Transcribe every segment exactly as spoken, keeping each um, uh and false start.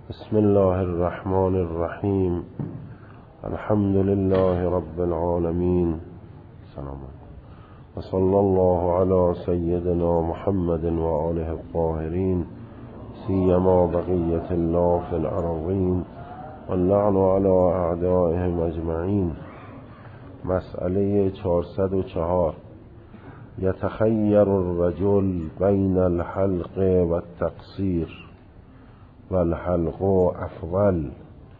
بسم الله الرحمن الرحیم. الحمد لله رب العالمین. سلام و صلی الله علی سیدنا محمد و آله الطاهرین، سیما بقیة الله فی الارضین واللعن علی اعدائهم اجمعین. مسئله چهارصد و چهار. یتخیر الرجل بین الحلق و التقصیر و الحلق افضل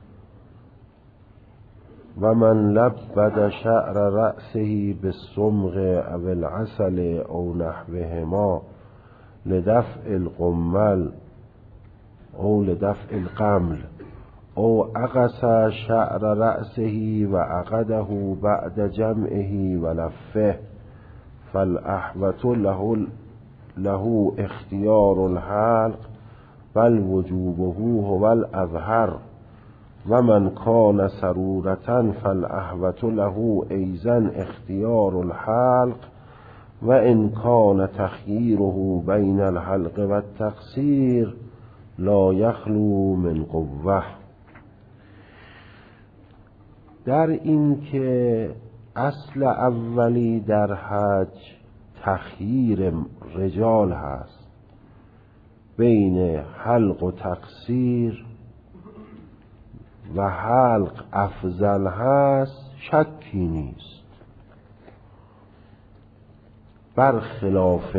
و من لبد شعر رأسه بالصمغ او العسل او نحوهما لدفع القمل او لدفع القمل او اقص شعر رأسه و عقده بعد جمعه و لفه فالاحوط له له اختیار الحلق بل وجوبه هو الاظهر و من کان سرورة فالاحوط له ایضا اختیار الحلق و ان کان تخییره بین الحلق و التقصیر لا یخلو من قوه. در این که اصل اولی در حج تخییر رجال هست بین حلق و تقصیر و حلق افضل هست شکی نیست، برخلاف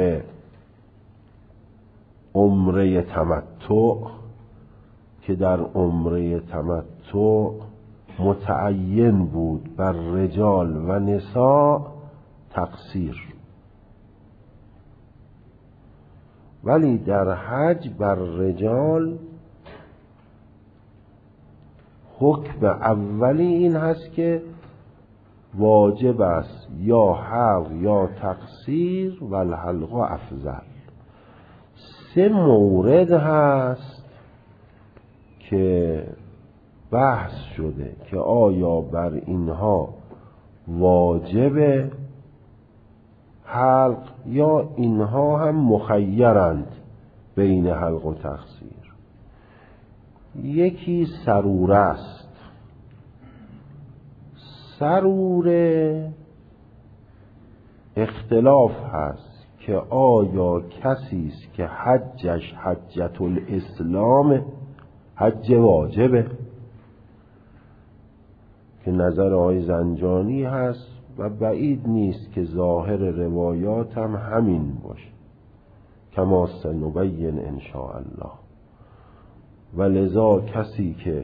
عمره تمتع که در عمره تمتع متعین بود بر رجال و نساء تقصیر، ولی در حج بر رجال حکم اولی این هست که واجب است یا حلق یا تقصیر و الحلق افضل. سه مورد هست که بحث شده که آیا بر اینها واجب حلق یا اینها هم مخیرند بین حلق و تقصیر. یکی سروره است. سروره اختلاف هست که آیا کسی است که حجش حجت الاسلام، حج واجبه، که نظر آقای زنجانی هست و بعید نیست که ظاهر روایات هم همین باشه، کما سنبین ان شاء الله. و لذا کسی که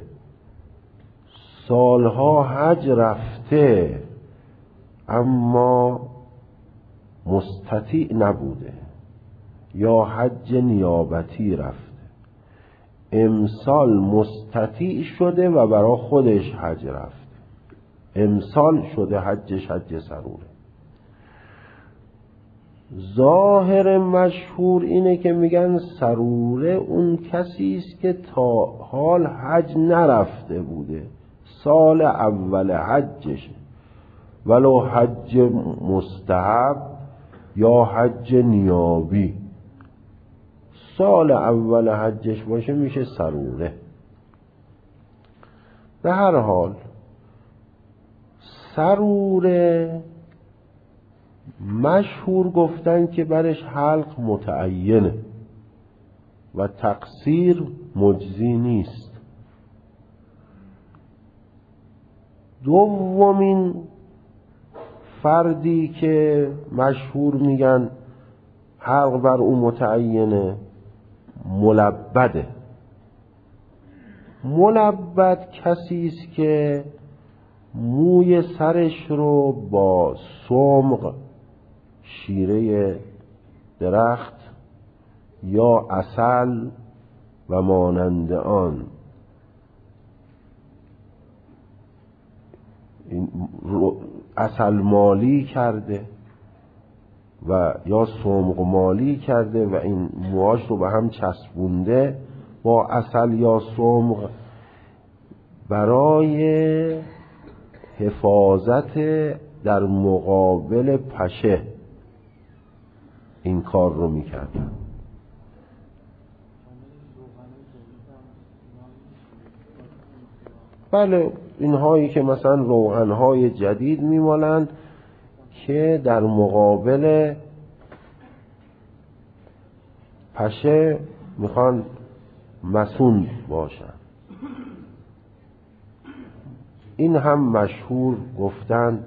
سالها حج رفته اما مستطیع نبوده یا حج نیابتی رفته، امسال مستطیع شده و برای خودش حج رفته، امسال شده حجش حج سروره. ظاهر مشهور اینه که میگن سروره اون کسی است که تا حال حج نرفته بوده، سال اول حجشه، ولو حج مستحب یا حج نیابی، سال اول حجش باشه میشه سروره. به هر حال سروره مشهور گفتن که برش حلق متعینه و تقصیر مجزی نیست. دومین فردی که مشهور میگن حلق بر او متعینه ملبده. ملبد کسی است که موی سرش رو با صمغ، شیره درخت یا عسل و مانند آن عسل مالی کرده و یا صمغ مالی کرده و این موهاش رو به هم چسبونده با عسل یا صمغ برای حفاظت در مقابل پشه این کار رو میکردن. بله اینهایی که مثلا روغنهای جدید میمالند که در مقابل پشه میخوان مسون باشن، این هم مشهور گفتن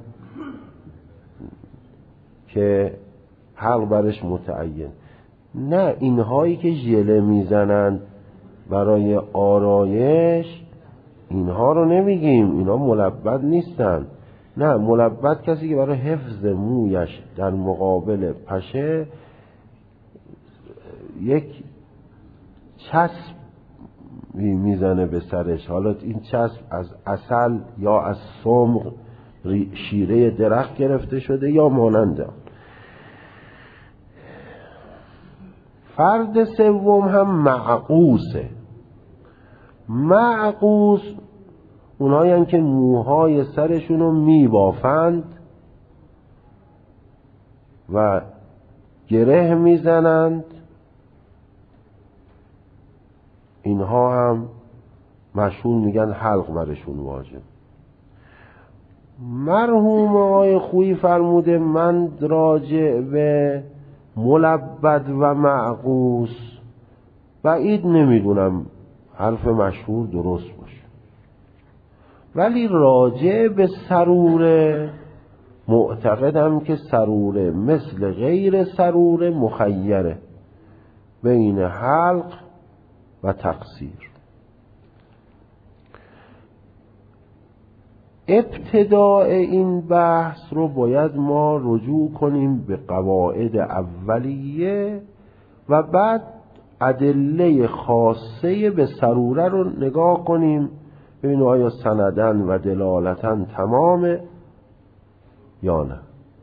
که حق برش متعین. نه، اینهایی که ژله میزنن برای آرایش اینها رو نمیگیم، اینا ملبد نیستن. نه، ملبد کسی که برای حفظ مویش در مقابل پشه یک چسب میزنه به سرش، حالا این چسب از عسل یا از سم شیره درخت گرفته شده یا ماننده. فرد سوم هم معقوسه. معقوس اونایی که موهای سرشون رو میبافند و گره میزنند، اینها هم مشهور میگن حلق برشون واجب. مرحوم آقای خویی فرموده من راجع به ملبد و معقوس بعید نمیدونم حرف مشهور درست باشه، ولی راجع به سروره معتقدم که سروره مثل غیر سروره مخیره بین حلق و تقصیر. ابتداء این بحث رو باید ما رجوع کنیم به قواعد اولیه و بعد ادله خاصه به سروره رو نگاه کنیم ببینیم آیا سندن و دلالتن تمامه یا نه.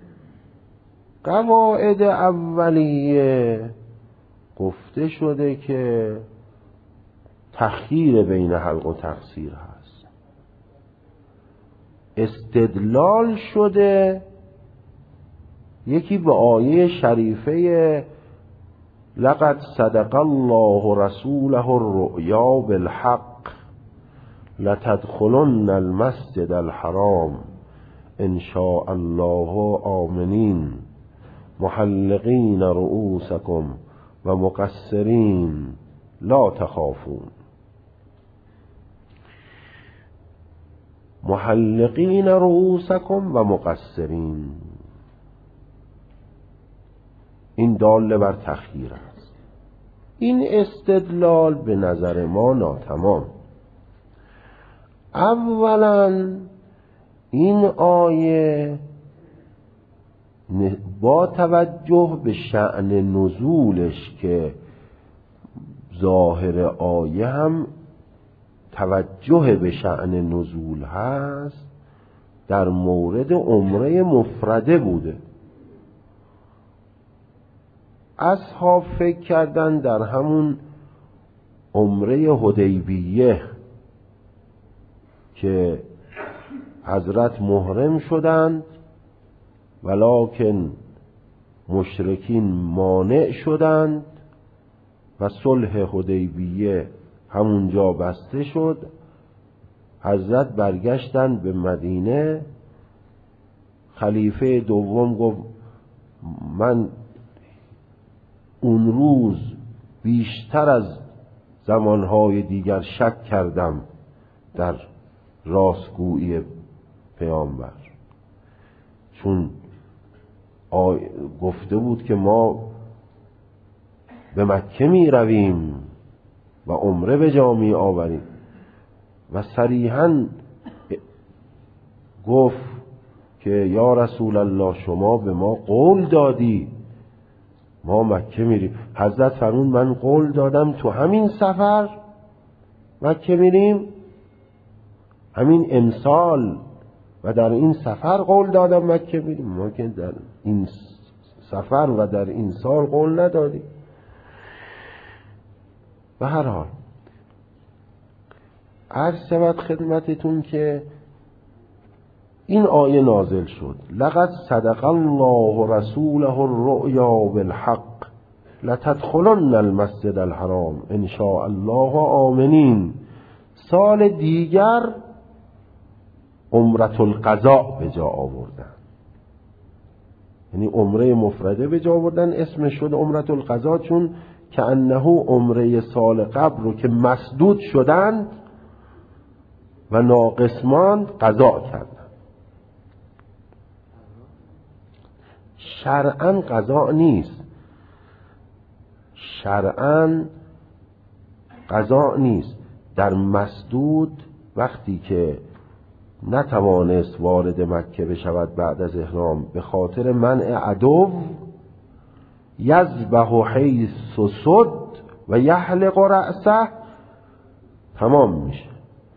قواعد اولیه گفته شده که تخییر بین حلق و تقصیر هست. استدلال شده یکی به آیه شریفه لقد صدق الله رسوله الرؤیا بالحق لتدخلن المسجد الحرام ان شاء الله آمنین محلقین رؤوسکم و مقصرین لا تخافون. محلقین رؤوسکم و مقصرین، این دال بر تخییر است. این استدلال به نظر ما ناتمام. اولا این آیه با توجه به شأن نزولش که ظاهر آیه هم توجه به شأن نزول هست، در مورد عمره مفرده بوده. اصحاب فکر کردن در همون عمره حدیبیه که حضرت محرم شدند ولکن مشرکین مانع شدند و صلح حدیبیه همونجا بسته شد. حضرت برگشتن به مدینه. خلیفه دوم گفت من اون روز بیشتر از زمانهای دیگر شک کردم در راستگویی پیامبر، چون گفته بود که ما به مکه می رویم و عمره به جا می آوریم و صریحاً گفت که یا رسول الله شما به ما قول دادی ما مکه میریم. حضرت فرمود من قول دادم تو همین سفر مکه میریم، همین امسال و در این سفر قول دادم مکه میریم. ما که در این سفر و در این سال قول ندادیم. به هر حال عرض شود خدمتتون که این آیه نازل شد لقد صدق الله رسوله الرؤیا بالحق لتدخلن المسجد الحرام ان شاء الله آمنین. سال دیگر عمرة القضاء به جا آوردن، یعنی عمره مفرده به جا آوردن، اسمش شد عمرة القضاء، چون که انه عمره سال قبل رو که مسدود شدند و ناقصماند قضا کردند. شرعاً قضا نیست، شرعاً قضا نیست. در مسدود وقتی که نتوانست وارد مکه بشود بعد از احرام به خاطر منع عدو، یذبح حیث صد و یحلق رأسه، تمام میشه.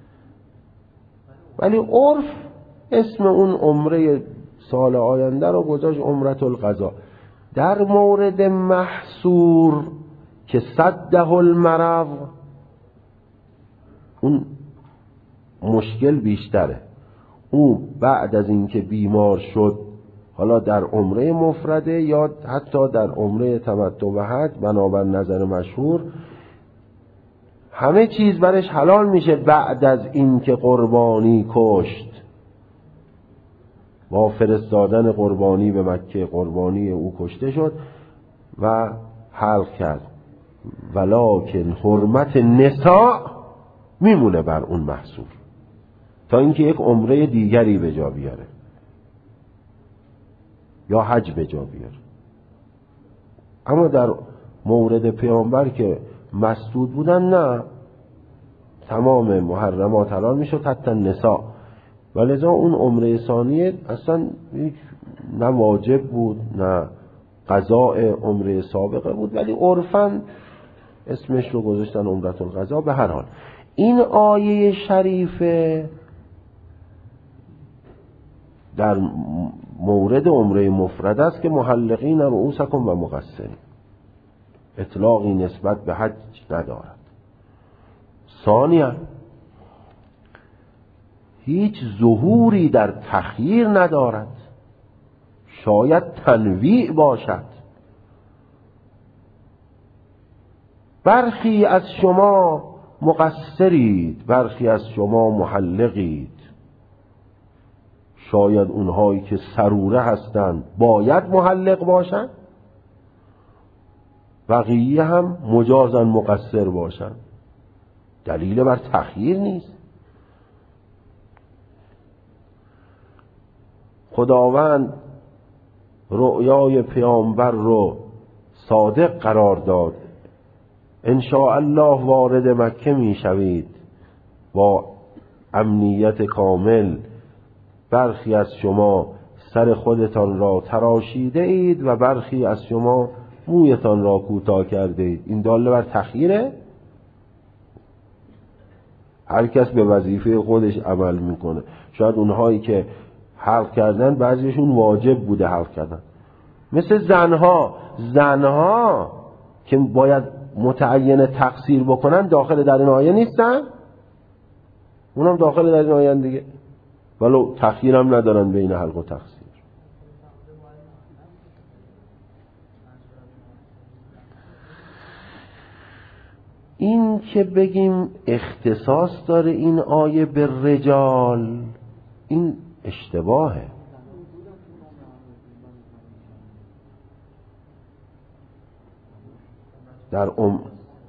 ولی عرف اسم اون عمره سال آینده رو گذاشت عمرة القضاء. در مورد محصور که صده المرض، اون مشکل بیشتره. او بعد از اینکه بیمار شد، حالا در عمره مفرده یا حتی در عمره تمتع و حج، بنابر نظر مشهور همه چیز برش حلال میشه بعد از اینکه قربانی کشت. با فرستادن قربانی به مکه، قربانی او کشته شد و حلق کرد، ولکن حرمت نساء میمونه بر اون محصور تا اینکه یک عمره دیگری به جا بیاره یا حج به جا بیاره. اما در مورد پیامبر که مسدود بودن، نه، تمام محرمات حلال میشد حتی نساء. ولذا اون عمره ثانیه اصلا نه واجب بود نه قضاء عمره سابقه بود، ولی عرفاً اسمش رو گذاشتن عمرة القضاء. به هر حال این آیه شریفه در مورد عمره مفرد است که محلقین رؤوسکم و مقصرین، اطلاقی نسبت به حج ندارد. ثانیا هیچ ظهوری در تخییر ندارد، شاید تنویع باشد. برخی از شما مقصرید، برخی از شما محلقید. شاید اونهایی که سروره هستند باید محلق باشند، بقیه هم مجازن مقصر باشند. دلیل بر تخییر نیست. خداوند رؤیای پیامبر رو صادق قرار داد. ان شاء الله وارد مکه می شوید با امنیت کامل. برخی از شما سر خودتان را تراشیده اید و برخی از شما مویتان را کوتاه کرده اید. این داله بر تخییره؟ هر کس به وظیفه خودش عمل میکنه. شاید اونهایی که حلق کردن بعضیشون واجب بوده حلق کردن، مثل زنها زنها که باید متعین تقصیر بکنن داخل در این آیه نیستن؟ اونم داخل در این آیه دیگه، ولو تخییر هم ندارن بین حلق و تقصیر. این که بگیم اختصاص داره این آیه به رجال، این اشتباهه. در ام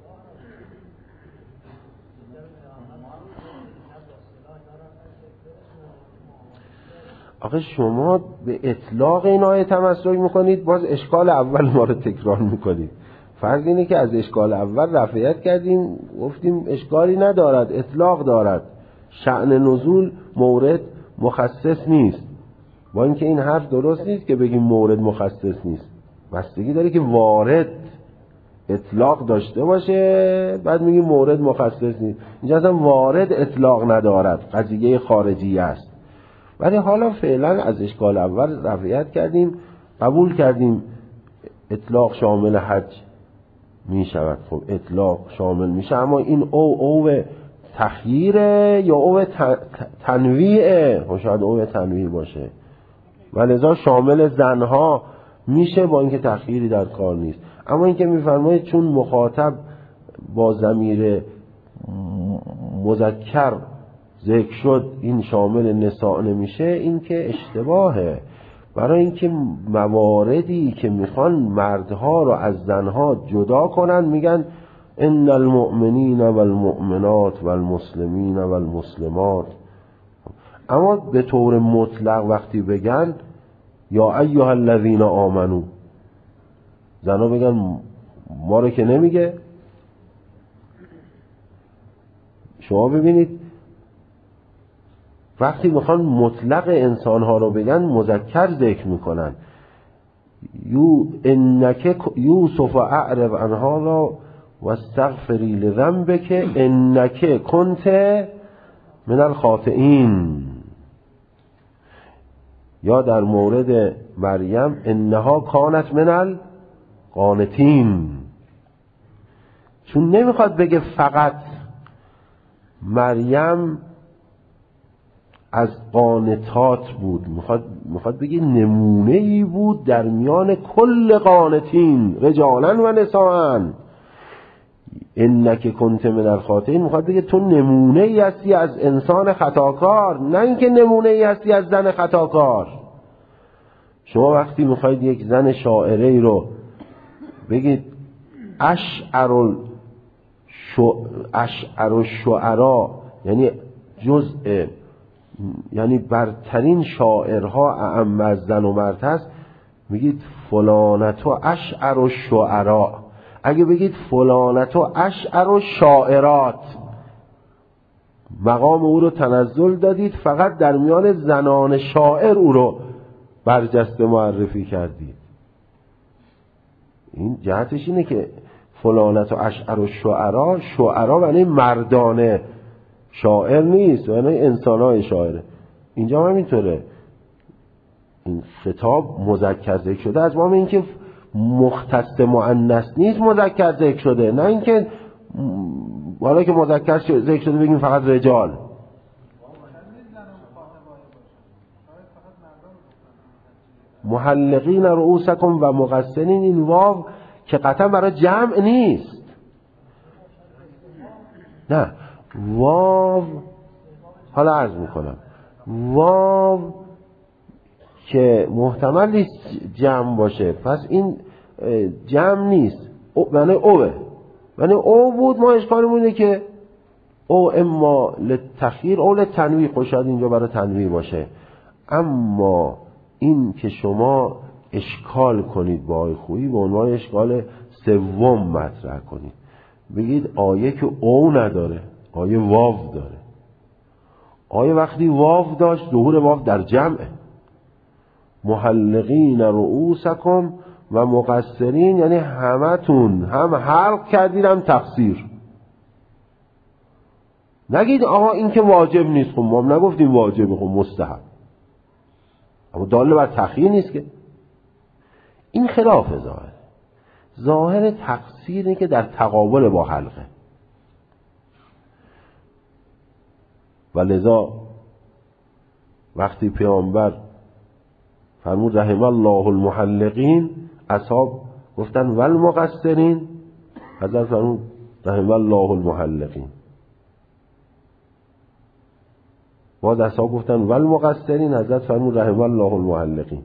آخه شما به اطلاق این آیه تمسک میکنید، باز اشکال اول ما رو تکرار میکنید. فرض اینه که از اشکال اول رفعیت کردیم، گفتیم اشکالی ندارد، اطلاق دارد، شأن نزول مورد مخصص نیست. با اینکه این حرف درست نیست که بگیم مورد مخصص نیست، بستگی داره که وارد اطلاق داشته باشه، بعد میگیم مورد مخصص نیست. اینجا اصلا وارد اطلاق ندارد، قضیه خارجی است. ولی حالا فعلا از اشکال اول رفعیت کردیم، قبول کردیم اطلاق شامل حج می شود. خب اطلاق شامل میشه، اما این او او تخییره یا او تنویعه؟ خب شاید او تنویع باشه، ولذا شامل زنها میشه با اینکه تخییری در کار نیست. اما اینکه میفرمایید چون مخاطب با ضمیر مذکر ذکر شد این شامل نساء نمیشه، این که اشتباهه. برای اینکه مواردی که میخوان مردها رو از زنها جدا کنن میگن ان المؤمنین والمؤمنات والمسلمین والمسلمات، اما به طور مطلق وقتی بگن یا ایها الذین آمنو، زنها بگن ما رو که نمیگه. شما ببینید وقتی میخوان مطلق انسانها رو بگن مذکر ذکر میکنن. یو انک یوسف اعرض عن هذا واستغفری لذنبک انک کنت من الخاطئین. یا در مورد مریم انها کانت من القانتین، چون نمیخواد بگه فقط مریم از قانتات بود، میخواد میخواد بگه نمونه ای بود در میان کل قانتین رجالا و نساء. انک کنت من الخاطئین میخواد بگه تو نمونه ای هستی از انسان خطاکار، نه اینکه نمونه ای هستی از زن خطاکار. شما وقتی میخواید یک زن شاعره ای رو بگید اشعر اشعر الشعرا، یعنی جزء یعنی برترین شاعرها اعم از زن و مرد هست، میگید فلانتو اشعر الشعرا. اگه بگید فلانتو اشعر الشاعرات، مقام او رو تنزل دادید، فقط در میان زنان شاعر او رو برجسته معرفی کردید. این جهتش اینه که فلانتو اشعر الشعرا، شعرا یعنی مردانه، شاعر نیست، یعنی انسانای شاعره. اینجا هم اینطوره، این خطاب مذکر ذکر شده از ما، این که مختص مؤنث نیست مذکر ذکر شده، نه اینکه حالا که مذکر ذکر شده بگیم فقط رجال. محلقین رؤوسکم و مقصرین، این واو که قطعا برای جمع نیست، نه واو، حالا عرض میکنم واو که محتمل نیست جمع باشه، پس این جمع نیست، معنی اوه، معنی او بود. ما اشکالمون اینه که او اما للتخییر او للتنویع، خوشاد اینجا برای تنویع باشه. اما این که شما اشکال کنید با آیه خویی به عنوان اشکال سوم مطرح کنید، بگید آیه که او نداره، آیه واو داره. آیه وقتی واو داشت ظهور واو در جمعه. محلقین رؤوسکم و مقصرین یعنی همتون هم حلق کردید هم تقصیر. نگید آقا این که واجب نیست، خب ما نگفتیم واجبه، خب مستحب، اما داله بر تخییر نیست که. این خلاف ظاهر. ظاهر تقصیر اینه که در تقابل با حلقه، و لذا وقتی پیامبر فرمود رحم الله المحلقین، اصحاب گفتن والمقصرین، حضرت فرمود رحم الله المحلقین. باز اصحاب گفتن والمقصرین، حضرت فرمود رحم الله المحلقین.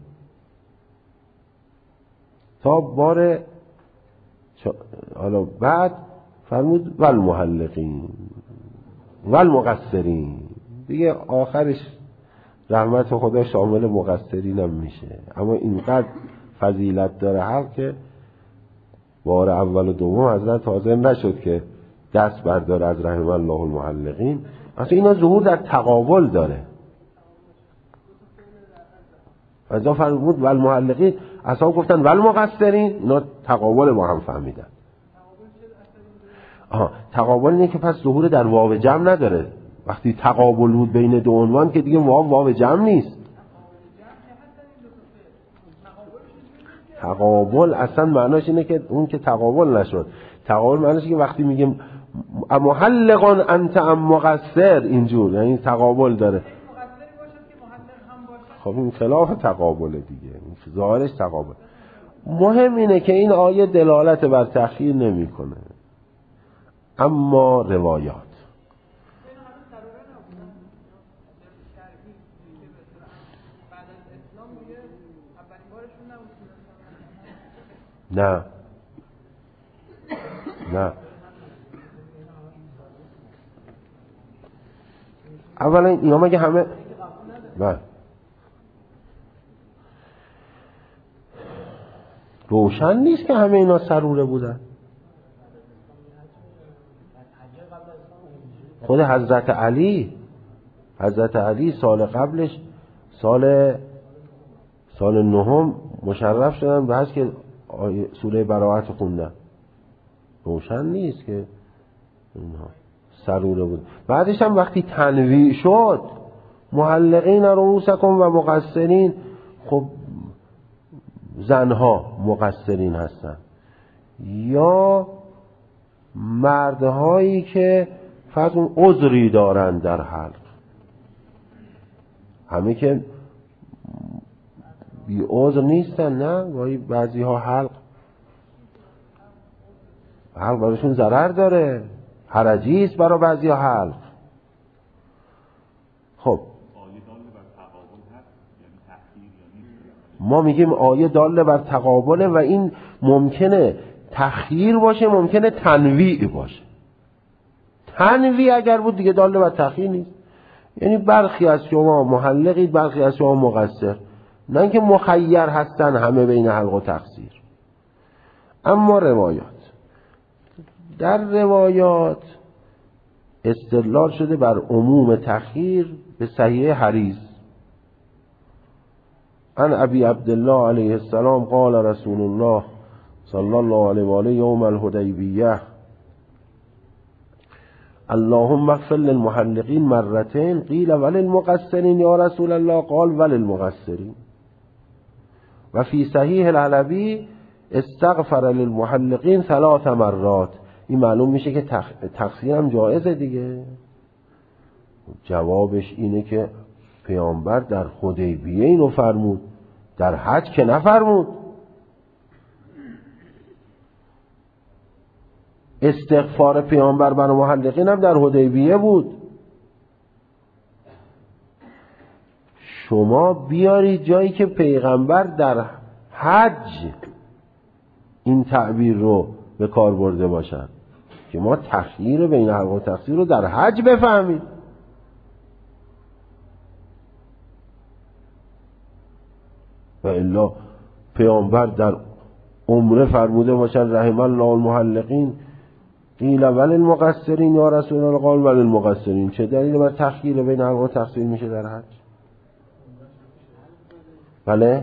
تا بار حالا بعد فرمود والمحلقین والمقصرین، دیگه آخرش رحمت خدا شامل مقصرین هم میشه. اما اینقدر فضیلت داره حق که بار اول و دوم حضرت حاضر نشد که دست برداره از رحم الله المحلقین. اصلا اینا ظهور در تقابل داره. از اون فرمود والمحلقین، اصلا گفتن والمقصرین، اینا تقابل با هم فهمیدن. آها، تقابل اینه که پس ظهور در واو جمع نداره. وقتی تقابل بود بین دو عنوان که دیگه واو واو جمع نیست. تقابل اصلا معناش اینه که اون که تقابل نشد. تقابل معناش اینه که وقتی میگیم محلقان انت ام مقصر، اینجور یعنی تقابل داره. خب این خلاف تقابله دیگه، این ظاهرش تقابل. مهم اینه که این آیه دلالت بر تأخیر نمیکنه، اما روایات نه نه اولا اینا مگه همه نه روشن نیست که همه اینا سروره بودن. خود حضرت علی حضرت علی سال قبلش سال سال نهم مشرف شدن به هست که سوره براءت خوندن. روشن نیست که اینها سروره بود. بعدش هم وقتی تنویع شد محلقین رؤوسکم و مقصرین، خب زنها مقصرین هستن یا مردهایی که فرض کن عذری دارن در حلق، همه که بی عذر نیستن. نه وای بعضی ها حلق حلق براشون ضرر داره، حرجی است برای بعضی ها حلق. خب ما میگیم آیه داله بر تقابله و این ممکنه تخییر باشه، ممکنه تنویع باشه. تنویع اگر بود دیگه داله بر تخییر نیست، یعنی برخی از شما محلقید برخی از شما مقصر، نه اینکه مخیر هستن همه بین حلق و تقصیر. اما روایات در روایات استدلال شده بر عموم تخییر به صحیح حدیث عن ابی عبدالله علیه السلام قال رسول الله صلی الله علیه و آله یوم الحدیبیه اللهم اغفر للمحلقین مرتين قیل وللمقصرین یا رسول الله قال وللمقصرین. و فی صحیح العلوی استغفر للمحلقین ثلاث مرات. این معلوم میشه که تقصیر هم جایزه دیگه. جوابش اینه که پیامبر در حدیبیه اینو فرمود، در حج که نفرمود. استغفار پیامبر برای محلقین هم در حدیبیه بود. شما بیارید جایی که پیغمبر در حج این تعبیر رو به کار برده باشن که ما تخییر بین حلق و تقصیر رو در حج بفهمید. و الا پیامبر در عمره فرموده باشن رحم الله المحلقین قیل وللمقصرین یا رسول الله قال وللمقصرین. چه دلیل بر تخییر بین حلق و تقصیر میشه در حج؟ بله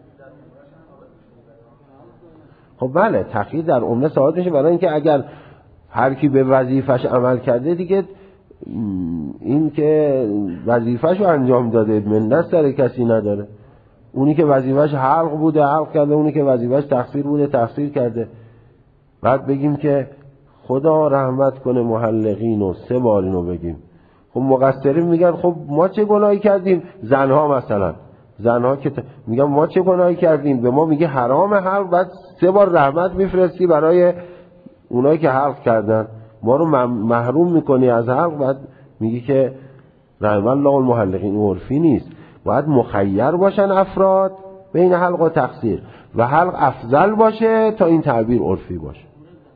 خب بله تخییر در عمره ثابت میشه، برای اینکه اگر هر کی به وظیفش عمل کرده دیگه این که وظیفش رو انجام داده منت سر کسی نداره. اونی که وظیفش حلق بوده حلق کرده، اونی که وظیفش تقصیر بوده تقصیر کرده. بعد بگیم که خدا رحمت کنه محلقین و سه بار اینو بگیم. خب مقصرین میگن خب ما چه گناهی کردیم؟ زنها مثلا زنها که میگن ما چه گناهی کردیم، به ما میگه حرام حلق، بعد سه بار رحمت میفرستی برای اونایی که حلق کردن، ما رو محروم میکنی از حلق، بعد میگی که رحم الله المحلقین. عرفی نیست، باید مخیر باشن افراد بین حلق و تقصیر و حلق افضل باشه تا این تعبیر عرفی باشه.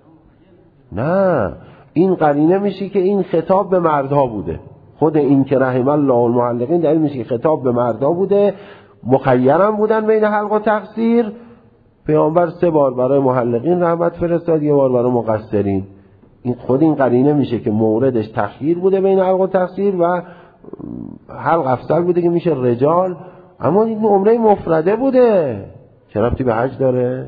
نه این قرینه میشه که این خطاب به مردها بوده. خود این که رحم الله المحلقین دلیل میشه که خطاب به مردها بوده، مخیرم بودن بین حلق و تقصیر. پیامبر سه بار برای محلقین رحمت فرستاد، یه بار برای مقصرین. این خود این قرینه میشه که موردش تخییر بوده بین حلق و تقصیر و حلق افضل بوده که میشه رجال. اما این عمره مفرده بوده، چه ربطی به حج داره؟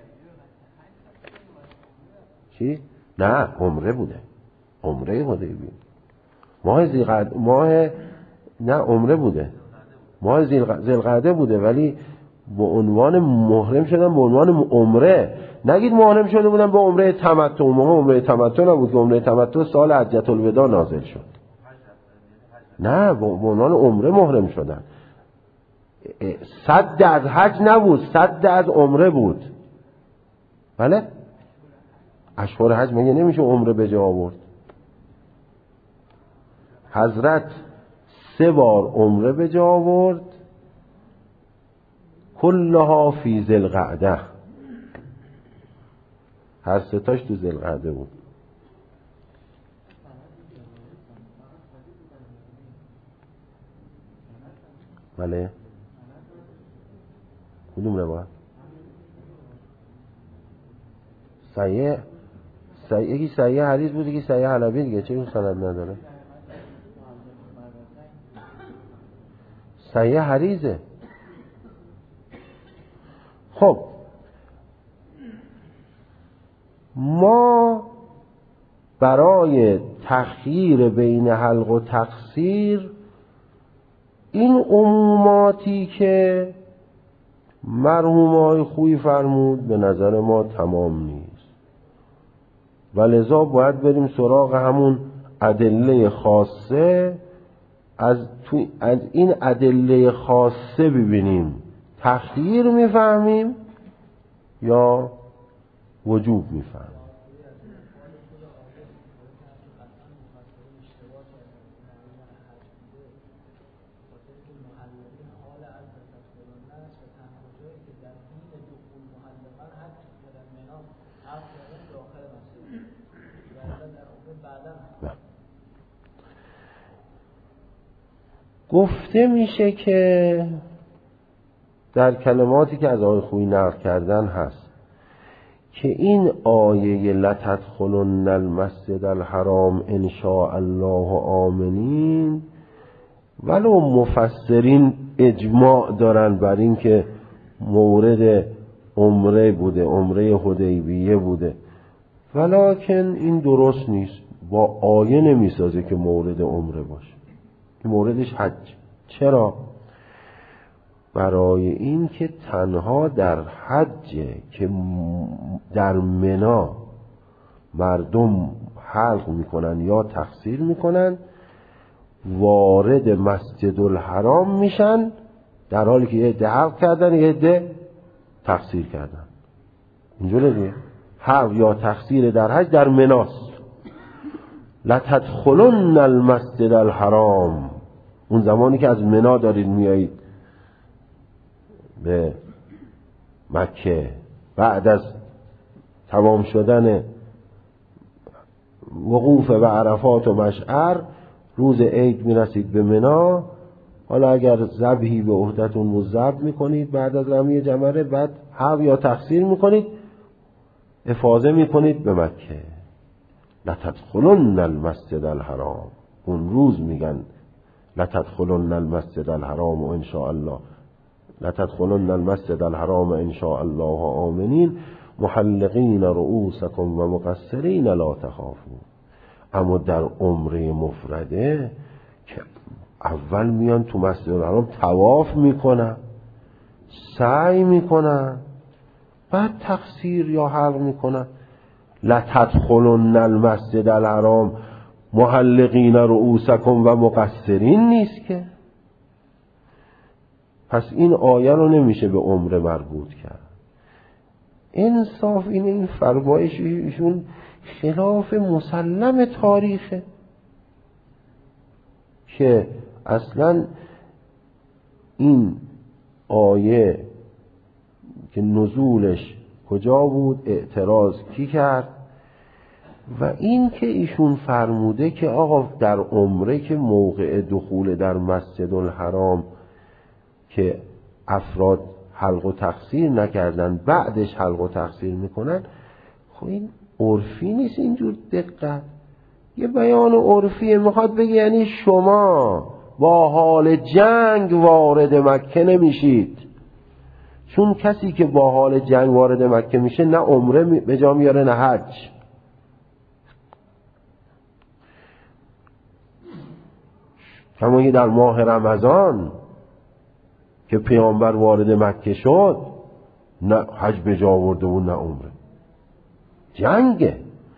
چی؟ نه عمره بوده، عمره حدیبیه ماه ذی‌قعده ماه نه عمره بوده ماه ذی‌قعده بوده، ولی با عنوان محرم شدن به عنوان عمره. نگید محرم شده بودن به عمره تمتع. موقع عمره تمتع نبود که عمره تمتع سال حجة الوداع نازل شد. نه به عنوان عمره محرم شدن. صد از حج نبود، صد از عمره بود. بله اشهر حج مگه نمیشه عمره به جا آورد؟ حضرت سه بار عمره به جا آورد، کلها فی ذی القعده. هر ستاش تو ذوالقعده بود. بله کدوم روایت؟ صحیح صحیح یکی صحیح حدیث بود یکی صحیح حلبی دیگه، چه اون سند نداره؟ صحیح حدیثه. خب ما برای تخییر بین حلق و تقصیر این عموماتی که مرحوم های خویی فرمود به نظر ما تمام نیست و لذا باید بریم سراغ همون ادله خاصه. از, تو از این ادله خاصه ببینیم تخییر میفهمیم یا وجوب میفهمیم. گفته میشه که در کلماتی که از آقای خویی نقل کردن هست که این آیه لتدخلن المسجد الحرام ان شاء الله آمنین، ولو مفسرین اجماع دارن بر این که مورد عمره بوده، عمره حدیبیه بوده، ولکن این درست نیست، با آیه نمیسازه که مورد عمره باشه، موردش حج. چرا؟ برای این که تنها در حج که در منا مردم حلق میکنن یا تقصیر میکنن وارد مسجد الحرام میشن، در حالی که یه عده حلق کردن یه عده تقصیر کردن. اینجوره دیگه، حلق یا تقصیر در حج در مناست. لتدخلن المسجد الحرام، اون زمانی که از منا دارید میایید به مکه بعد از تمام شدن وقوف به عرفات و مشعر، روز عید میرسید به منا. حالا اگر ذبحی به عهدتون مذبح میکنید بعد از رمی جمره، بعد حق یا تقصیر میکنید، افاضه میکنید به مکه. لتدخلن المسجد الحرام، اون روز میگن لتدخلن المسجد الحرام و ان شاء الله لتدخلن المسجد الحرام ان شاء الله آمنین محلقین رؤوسکم و مقصرین لا تخافون. اما در عمره مفرده که اول میان تو مسجد الحرام طواف میکنن، سعی میکنن، بعد تقصیر یا حلق میکنن. لتدخلن المسجد الحرام محلقین رؤوسکم و مقصرین نیست که. پس این آیه رو نمیشه به عمره مربوط کرد. انصاف اینه این فرمایش ایشون خلاف مسلم تاریخه که اصلا این آیه که نزولش کجا بود، اعتراض کی کرد، و این که ایشون فرموده که آقا در عمره که موقع دخول در مسجد الحرام که افراد حلق و تقصیر نکردن بعدش حلق و تقصیر میکنن، خب این عرفی نیست اینجور دقت. یه بیان عرفیه، میخواد بگه یعنی شما با حال جنگ وارد مکه نمیشید، چون کسی که با حال جنگ وارد مکه میشه نه عمره به جا میاره نه حج. کما که در ماه رمضان که پیامبر وارد مکه شد نه حج به جا آورده و نه عمره، جنگه.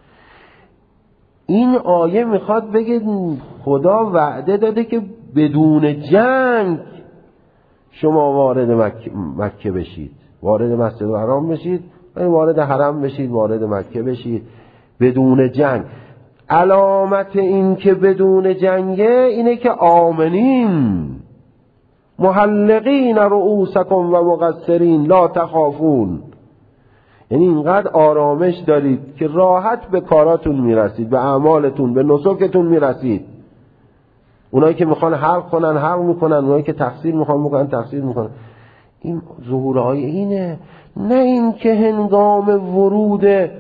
این آیه میخواد بگه خدا وعده داده که بدون جنگ شما وارد مکه, مکه بشید، وارد مسجد الحرام بشید، وارد حرم بشید، وارد مکه بشید بدون جنگ. علامت این که بدون جنگه اینه که آمنین محلقین رؤوسکم و مقصرین لا تخافون. یعنی اینقدر آرامش دارید که راحت به کاراتون میرسید، به اعمالتون، به نسکتون میرسید. اونایی که میخوان حق کنن حق میکنن، اونایی که تقصیر میخوان بکنن تقصیر میکنن. این ظهورهای اینه، نه این که هنگام ورود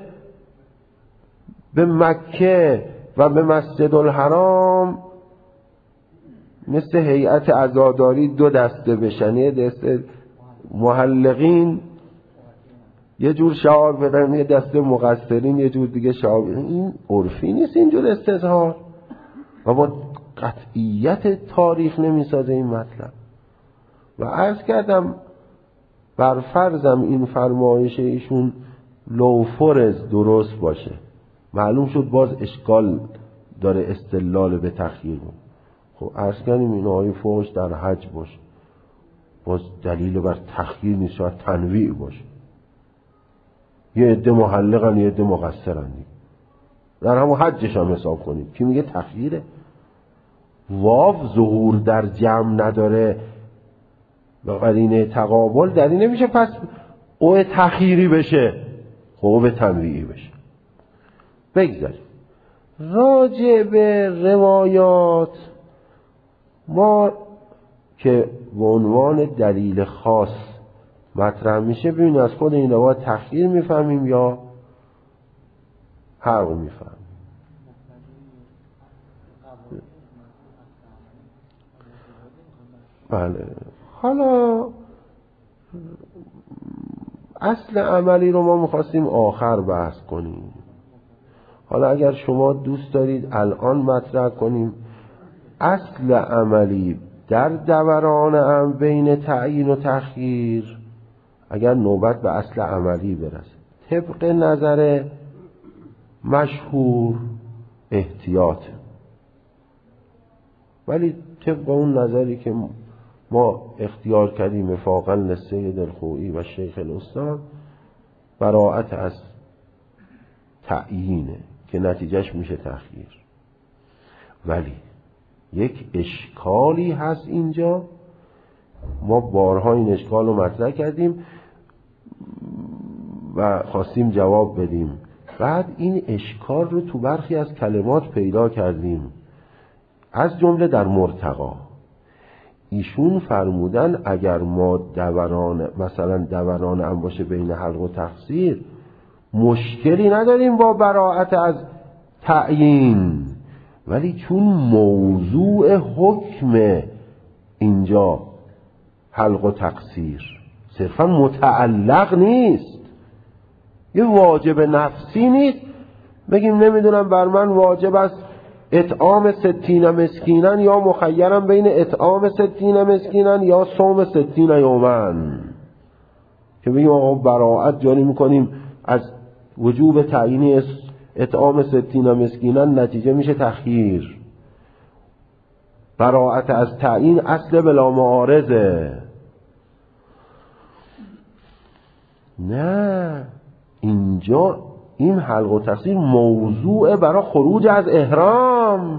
به مکه و به مسجد الحرام مثل هیئت عزاداری دو دسته بشن، یه دسته محلقین یه جور شعار بدن، یه دسته مقصرین یه جور دیگه شعار بدن. این عرفی نیست اینجور استظهار و با قطعیت تاریخ نمیسازه این مطلب. و عرض کردم بر فرضم این فرمایش ایشون لوفرز درست باشه، معلوم شد باز اشکال داره استدلال به تخییر. خب عرض کردیم این آیه فوش در حج باشه، باز دلیل بر تخییر نیست، شاید تنویع باشه. یه عده محلقن یه عده مقصرن، در همون حجش هم حساب کنیم کی میگه تخییره؟ واو ظهور در جمع نداره و قرینه تقابل در این نمیشه پس او تخییری بشه، خب او تنویعی بشه. بگذاریم راجع به روایات ما که به عنوان دلیل خاص مطرح میشه ببینید از خود این روایات تخییر میفهمیم یا حق میفهمیم. بله حالا اصل عملی رو ما میخواستیم آخر بحث کنیم. حالا اگر شما دوست دارید الان مطرح کنیم اصل عملی در دوران هم بین تعیین و تخییر، اگر نوبت به اصل عملی برسه طبق نظر مشهور احتیاط، ولی طبق اون نظری که ما اختیار کردیم وفاقا للسید الخوئی و شیخ الاستاد براءت از تعیینه که نتیجهش میشه تخییر. ولی یک اشکالی هست اینجا، ما بارها این اشکال رو مطرح کردیم و خواستیم جواب بدیم. بعد این اشکال رو تو برخی از کلمات پیدا کردیم، از جمله در مرتقا. ایشون فرمودن اگر ما دوران مثلا دوران هم باشه بین حلق و تقصیر مشکلی نداریم با براءت از تعیین، ولی چون موضوع حکم اینجا حلق و تقصیر صرفا متعلق نیست، یه واجب نفسی نیست بگیم نمیدونم بر من واجب است اطعام ستین مسکینن یا مخیرم بین اطعام ستین مسکینن یا صوم ستین یومن، که بگیم آقا براءت جاری میکنیم از وجوب تعیینی اطعام ستین مسکینن، نتیجه میشه تخییر. براءت از تعیین اصل بلا معارضه. نه اینجا این حلق و تقصیر موضوع برای خروج از احرام.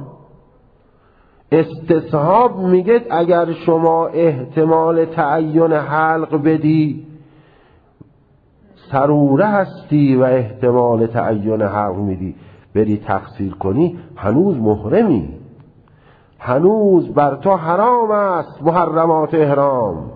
استصحاب میگه اگر شما احتمال تعین حلق بدی سروره هستی و احتمال تعین حلق میدی بری تقصیر کنی هنوز محرمی، هنوز بر تو حرام است محرمات احرام.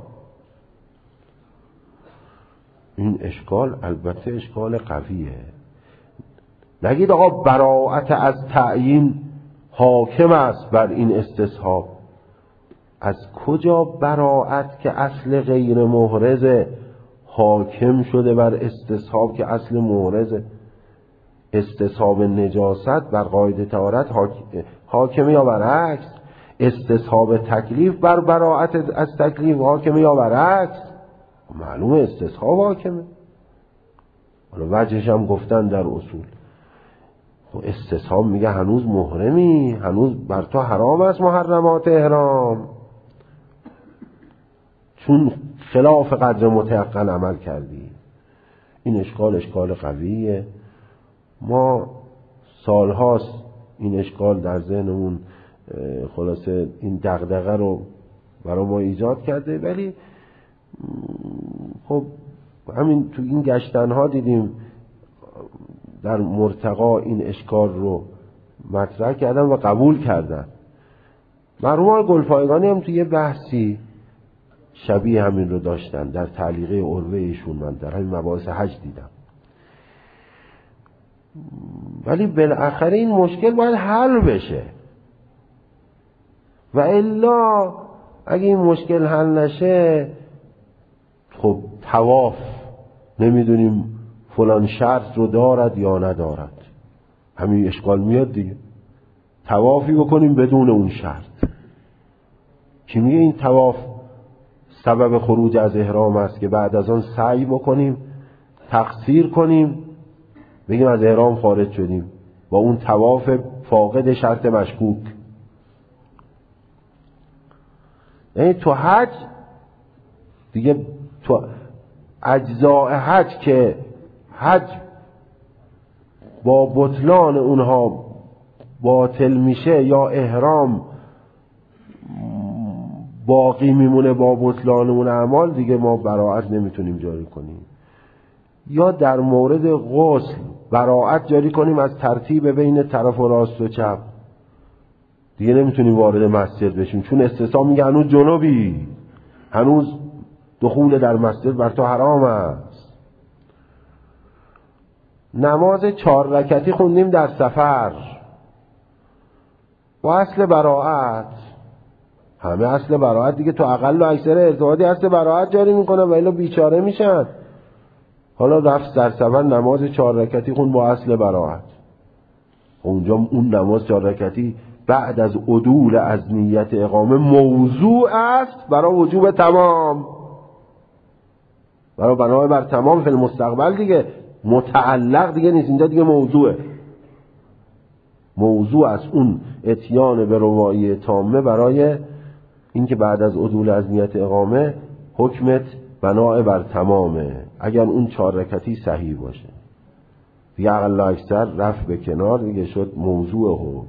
این اشکال البته اشکال قویه. نگید آقا براءت از تعیین حاکم است بر این استصحاب. از کجا براءت که اصل غیر محرزه حاکم شده بر استصحاب که اصل محرزه؟ استصحاب نجاست بر قاعده طهارت حاکمه یا برعکس؟ استصحاب تکلیف بر براءت از تکلیف حاکمه یا برعکس؟ معلومه استصحاب حاکمه. حالا وجهش هم گفتن در اصول. استصحاب میگه هنوز محرمی، هنوز بر تو حرام است محرمات احرام، چون خلاف قدر متيقن عمل کردی. این اشکال اشکال قویه. ما سالهاست این اشکال در ذهنمون خلاصه این دغدغه رو برای ما ایجاد کرده، ولی خب همین تو این گشتنها دیدیم در مرتقا این اشکال رو مطرح کردن و قبول کردن. مرحوم گلپایگانی هم تو یه بحثی شبیه همین رو داشتن در تعلیقه عروه ایشون، من در همین مباحث حج دیدم. ولی بالاخره این مشکل باید حل بشه و الا اگه این مشکل حل نشه، خب طواف نمیدونیم فلان شرط رو دارد یا ندارد، همین اشکال میاد دیگه. طوافی بکنیم بدون اون شرط، کی میگه این طواف سبب خروج از احرام است که بعد از آن سعی بکنیم تقصیر کنیم بگیم از احرام خارج شدیم با اون طواف فاقد شرط مشکوک. یعنی تو حج دیگه، تو اجزاء حج که حج با بطلان اونها باطل میشه یا احرام باقی میمونه با بطلان اون اعمال، دیگه ما براءت نمیتونیم جاری کنیم. یا در مورد غسل براءت جاری کنیم از ترتیب بین طرف و راست و چپ، دیگه نمیتونیم وارد مسجد بشیم چون استثنا میگه هنوز جنوبی، هنوز دخول در مسجد بر تو حرام است. نماز چهار رکعتی خوندیم در سفر با اصل براءت، همه اصل براءت دیگه، تو اقل و اکثر ارتباطی اصل براءت جاری میکنن و الا بیچاره میشن. حالا رفت در سفر نماز چهار رکعتی خون با اصل براءت، اونجا اون نماز چهار رکعتی بعد از عدول از نیت اقامه موضوع است برای وجوب تمام، برای بنای بر تمام فی المستقبل دیگه، متعلق دیگه نیست، اینجا دیگه موضوعه. موضوع از اون اتیان به رباعی تامه برای اینکه بعد از عدول از نیت اقامه حکمت بنای بر تمامه، اگر اون چهار رکعتی صحیح باشه دیگه اقل و اکثر رفع به کنار دیگه شد موضوع حکم.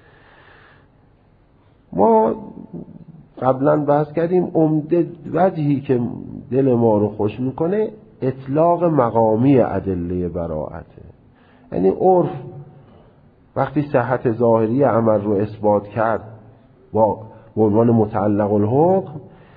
ما قبلا بحث کردیم عمده وجهی که دل ما رو خوش میکنه اطلاق مقامی ادله براءته. یعنی عرف وقتی صحت ظاهری عمل رو اثبات کرد با عنوان متعلق الحکم،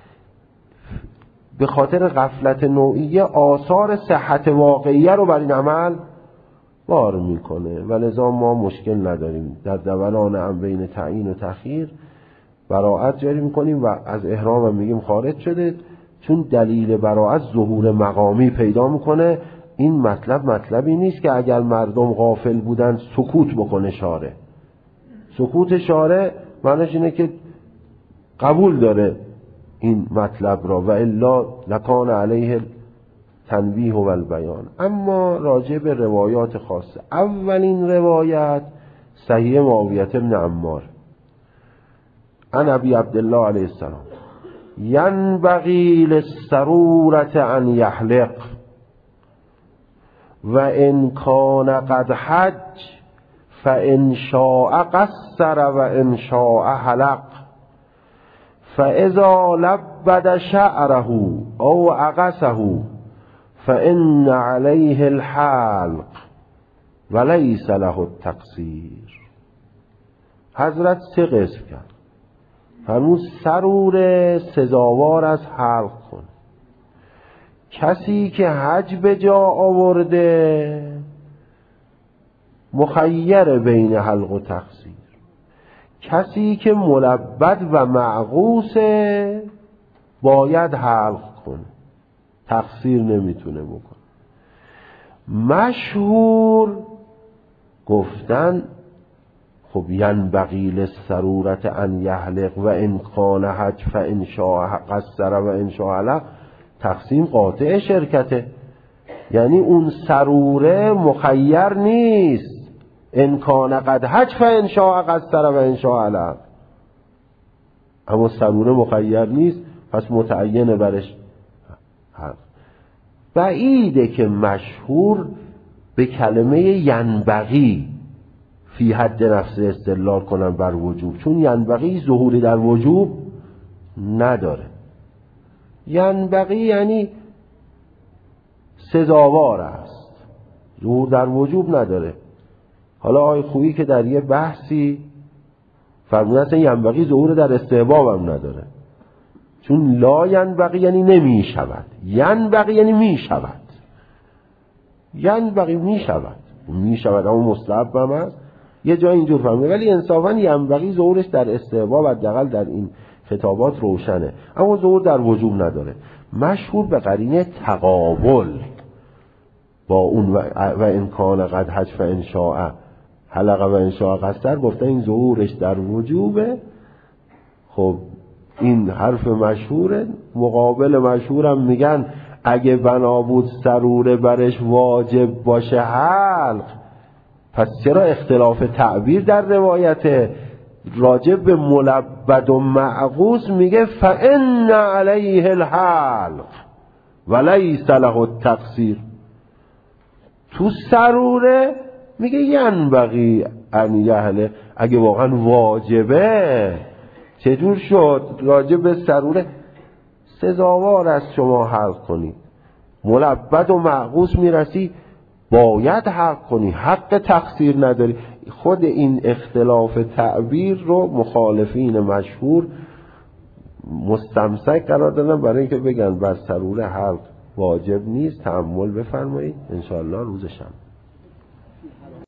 به خاطر غفلت نوعیه آثار صحت واقعیه رو بر این عمل بار میکنه و لذا ما مشکل نداریم در دوران هم بین تعیین و تأخیر براءت جاری میکنیم و از احرام هم میگیم خارج شده، چون دلیل براءت ظهور مقامی پیدا میکنه. این مطلب مطلبی نیست که اگر مردم غافل بودن سکوت بکنه شارع. سکوت شارع معنیش اینه که قبول داره این مطلب را و الا لکان علیه تنبیه و البیان. اما راجع به روایات خاصه، اولین روایت صحیح معاویه بن عمار عن ابی عبدالله علیه السلام ینبغی للسرورة ان یحلق و ان کان قد حج فان شاء قصر و ان شاء حلق فاذا لبد شعره او عقصه فان علیه الحلق وليس له التقصیر. حضرت سه قسم کرد، فرمود سرور سزاوار از حلق کن. کسی که حج به جا آورده مخیر بین حلق و تقصیر، کسی که ملبد و معقوسه باید حلق کنه، تقصیر نمیتونه بکنه. مشهور گفتن خب ینبغی للسرورة ان یحلق و ان کان حج فان شاء قصر و ان شاء حلق، تقسیم قاطع شرکته، یعنی اون سروره مخیر نیست، ان کان قد حج فان شاء قصر و ان شاء حلق، اما سروره مخیر نیست پس متعین برش حلق. بعیده که مشهور به کلمه ینبغی فی حد نفس استدلال کنن بر وجوب، چون ینبغی ظهوری در وجوب نداره. ینبغی یعنی سزاوار است، ظهور در وجوب نداره. حالا آقای خویی که در یه بحثی فرمودن اصلا ینبغی ظهور در استحباب هم نداره، چون لا ینبغی یعنی نمی شود، ینبغی یعنی می شود، ینبغی می شود، می شود اما مستحب هم هست، یه جای اینجور فهمیده، ولی انصافا ینبغی ظهورش در استحباب حداقل در این خطابات روشنه، اما ظهور در وجوب نداره. مشهور به قرینه تقابل با اون و, و امکان قد حج و انشاء حلقه و انشاء قصر، گفتن این ظهورش در وجوبه. خب این حرف مشهوره. مقابل مشهورم میگن اگه بنا بود سروره برش واجب باشه حلق، پس چرا اختلاف تعبیر در روایت راجب به ملبد و معقوس میگه فإن علیه الحلق ولیس له التقصیر، تو سروره میگه ینبغی ان یهله، اگه واقعا واجبه چجور شد راجب به سروره سزاوار است شما حلق کنید، ملبد و معقوس میرسی باید حق کنی، حق تقصیر نداری. خود این اختلاف تعبیر رو مخالفین مشهور مستمسک قرار دادن برای اینکه بگن بر سروره حلق واجب نیست. تأمل بفرمایید انشاءالله روز شنبه.